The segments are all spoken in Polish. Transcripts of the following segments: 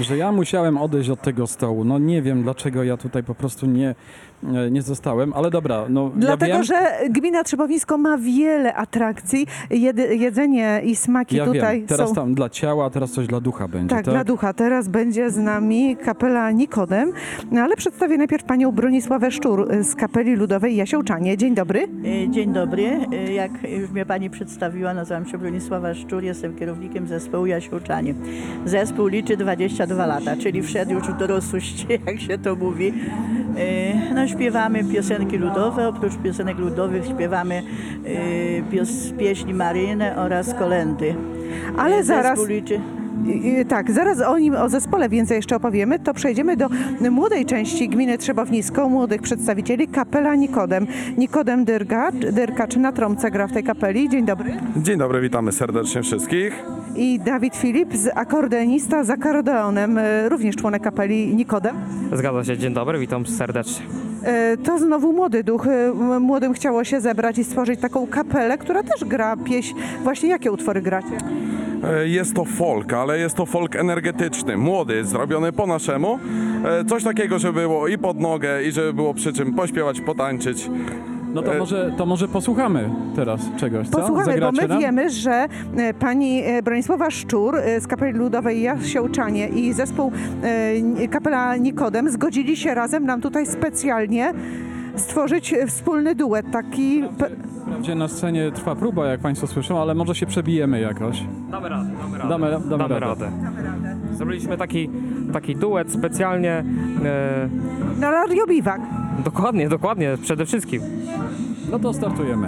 że ja musiałem odejść od tego stołu. No nie wiem, dlaczego ja tutaj po prostu nie zostałem, ale dobra, no Dlatego, ja wiem, że gmina Trzepowisko ma wiele atrakcji. Jedzenie i smaki ja tutaj wiem. Teraz są... tam dla ciała, a teraz coś dla ducha będzie, Tak, dla ducha. Teraz będzie z nami kapela Nikodem, no, ale przedstawię najpierw panią Bronisławę Szczur z kapeli ludowej Jasiołczanie. Dzień dobry. Dzień dobry. Jak już mnie pani przedstawiła, nazywam się Bronisława Szczur, jestem kierownikiem zespołu Jasiołczanie. Zespół liczy 22 lata, czyli wszedł już w dorosłość, jak się to mówi. No, śpiewamy piosenki ludowe, oprócz piosenek ludowych śpiewamy pieśni maryjne oraz kolędy. Ale zaraz... Zespół liczy... Tak, zaraz o zespole więcej jeszcze opowiemy. To przejdziemy do młodej części gminy Trzebownisko, młodych przedstawicieli, kapela Nikodem. Nikodem Dyrkacz na trąbce gra w tej kapeli. Dzień dobry. Dzień dobry, witamy serdecznie wszystkich. I Dawid Filip, akordeonista z akordeonem, również członek kapeli Nikodem. Zgadza się, dzień dobry, witam serdecznie. To znowu młody duch. Młodym chciało się zebrać i stworzyć taką kapelę, która też gra pieśń. Właśnie jakie utwory gracie? Jest to folk, ale jest to folk energetyczny, młody, zrobiony po naszemu. Coś takiego, żeby było i pod nogę, i żeby było przy czym pośpiewać, potańczyć. No to może posłuchamy teraz czegoś, co? Posłuchamy, bo Zagracie my nam? wiemy, że pani Bronisława Szczur z kapeli ludowej Jasiołczanie i zespół kapela Nikodem zgodzili się razem nam tutaj specjalnie stworzyć wspólny duet, taki... Wprawdzie na scenie trwa próba, jak państwo słyszą, ale może się przebijemy jakoś. Damy radę. Damy radę. Zrobiliśmy taki duet specjalnie, Na Radio Biwak. dokładnie, przede wszystkim. No to startujemy.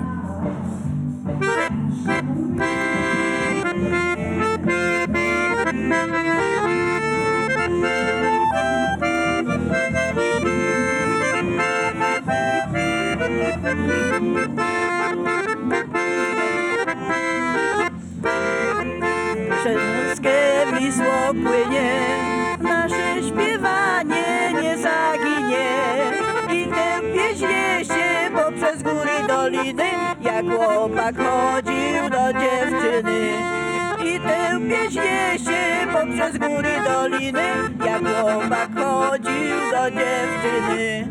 Przez Wisło płynie, nasze śpiewanie nie zaginie. I tę pieśń niesie poprzez góry doliny, jak chłopak chodził do dziewczyny. I tę pieśń niesie poprzez góry doliny, jak chłopak chodził do dziewczyny.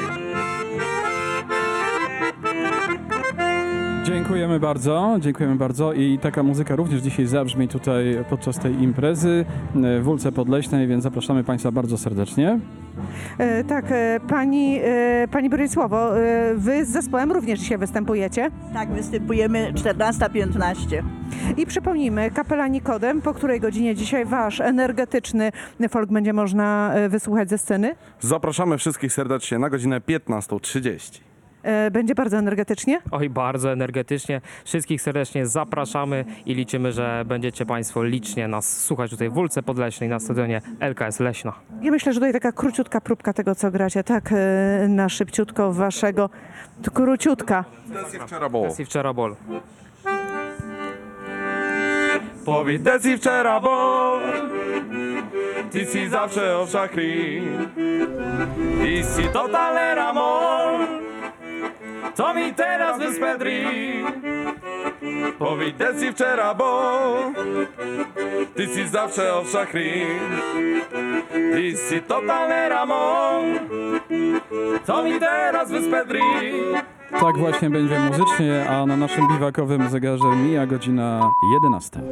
Dziękujemy bardzo i taka muzyka również dzisiaj zabrzmi tutaj podczas tej imprezy w Wólce Podleśnej, więc zapraszamy państwa bardzo serdecznie. Tak, pani Bronisławo, wy z zespołem również dzisiaj występujecie. Tak, występujemy 14:15. I przypomnijmy, kapela Nikodem, po której godzinie dzisiaj wasz energetyczny folk będzie można wysłuchać ze sceny. Zapraszamy wszystkich serdecznie na godzinę 15:30. Będzie bardzo energetycznie. Oj, bardzo energetycznie. Wszystkich serdecznie zapraszamy i liczymy, że będziecie państwo licznie nas słuchać tutaj w Wólce Podleśnej na stadionie LKS Leśna. Ja myślę, że tutaj taka króciutka próbka tego, co gracie, tak, na szybciutko waszego, to króciutka. Wczoraj było. Jest i wczoraj bol. Powiedz desi wczoraj było. Ty si zawsze o szachri. I si totalny ramon. To mi teraz wyspedri. Powiedz desi wczoraj było. Ty si zawsze o szachri. I si totalny ramon. To mi teraz wyspedri. Tak właśnie będzie muzycznie, a na naszym biwakowym zegarze mija godzina 11.